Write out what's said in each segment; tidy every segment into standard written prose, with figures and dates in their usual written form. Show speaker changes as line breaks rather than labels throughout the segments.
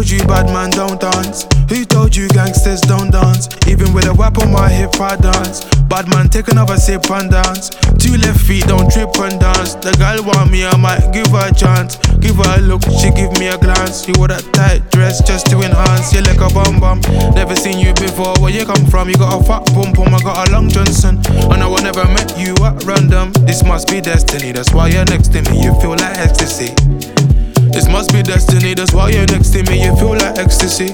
told you bad man don't dance? Who told you gangsters don't dance? Even with a whip on my hip I dance. Bad man take another sip and dance. Two left feet don't trip and dance. The girl want me, I might give her a chance. Give her a look, she give me a glance. You wore that tight dress just to enhance. You like a bum bum. Never seen you before, where you come from? You got a fat pum pum, I got a long Johnson. And I will never met you at random. This must be destiny, that's why you're next to me. You feel like ecstasy. This must be destiny, that's why you're next to me. You feel like ecstasy.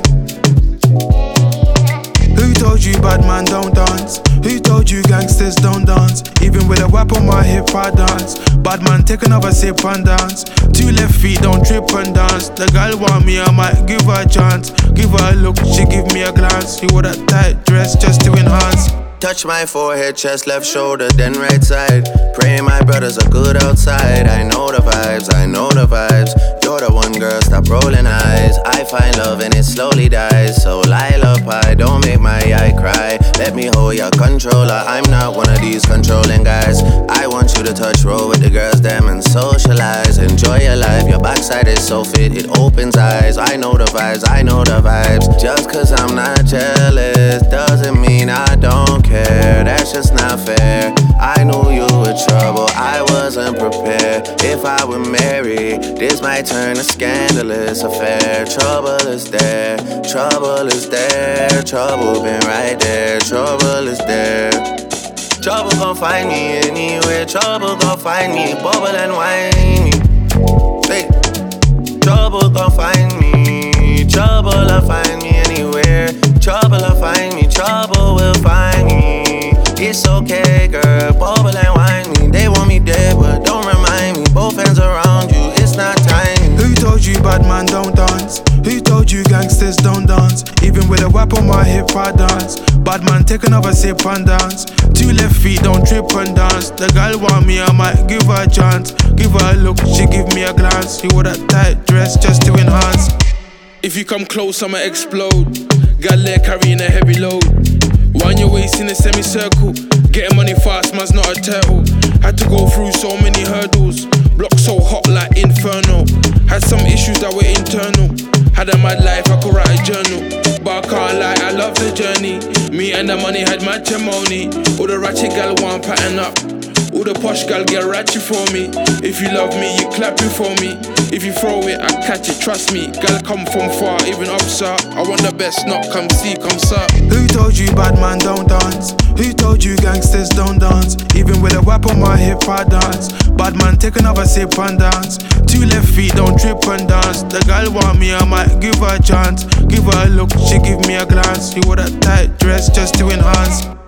Who told you bad man don't dance? Who told you gangsters don't dance? Even with a whip on my hip I dance. Bad man take another sip and dance. Two left feet don't trip and dance. The girl want me, I might give her a chance. Give her a look, she give me a glance. You wore that tight dress just to enhance.
Touch my forehead, chest, left shoulder, then right side. Praying my brothers are good outside. I know the vibes, I know the vibes. You're the one girl, stop rolling eyes. I find love and it slowly dies. So lullaby, don't make my eye cry. Let me hold your controller. I'm not one of these controlling guys. I want you to touch, roll with the girls, them and socialize. Enjoy your life, your backside is so fit, it opens eyes. I know the vibes, I know the vibes. Just cause I'm not jealous doesn't mean I don't care. That's just not fair. I knew you were trouble, I wasn't prepared. If I were married, this might turn a scandalous affair. Trouble is there, trouble is there. Trouble been right there, trouble is there. Trouble gon' find me anywhere. Trouble gon' find me, bubble and whiny. Hey. Trouble gon' find me. Trouble'll find me anywhere. Trouble'll find me. Trouble will find me. It's okay, girl. Bubble and whiny. They want me dead, but don't remind me. Both hands around you. It's not time.
Who told you bad man don't dance? Who told you gangsters don't dance? Even with a whip on my hip I dance. Bad man take another sip and dance. Two left feet don't trip and dance. The girl want me, I might give her a chance. Give her a look, she give me a glance. You wore that tight dress just to enhance. If you come close, I'ma explode. Got leg carrying a heavy load. Wind your waist in a semicircle. Getting money fast, man's not a turtle. Had to go through so many hurdles. Block so hot like inferno. Had some issues that were internal. Had a mad life, I could write a journal. But I can't lie, I love the journey. Me and the money had matrimony. All the ratchet gal want pattern up. All the posh gal get ratchet for me. If you love me, you clap it for me. If you throw it, I catch it, trust me. Gal come from far, even up, sir. I want the best, not come see, come sir. Who told you bad man don't dance? Who told you gangsters don't dance? Even with a whip on my hip I dance. Bad man take another sip and dance. Two left feet don't trip and dance. The girl want me, I might give her a chance. Give her a look, she give me a glance. You wore that tight dress just to enhance.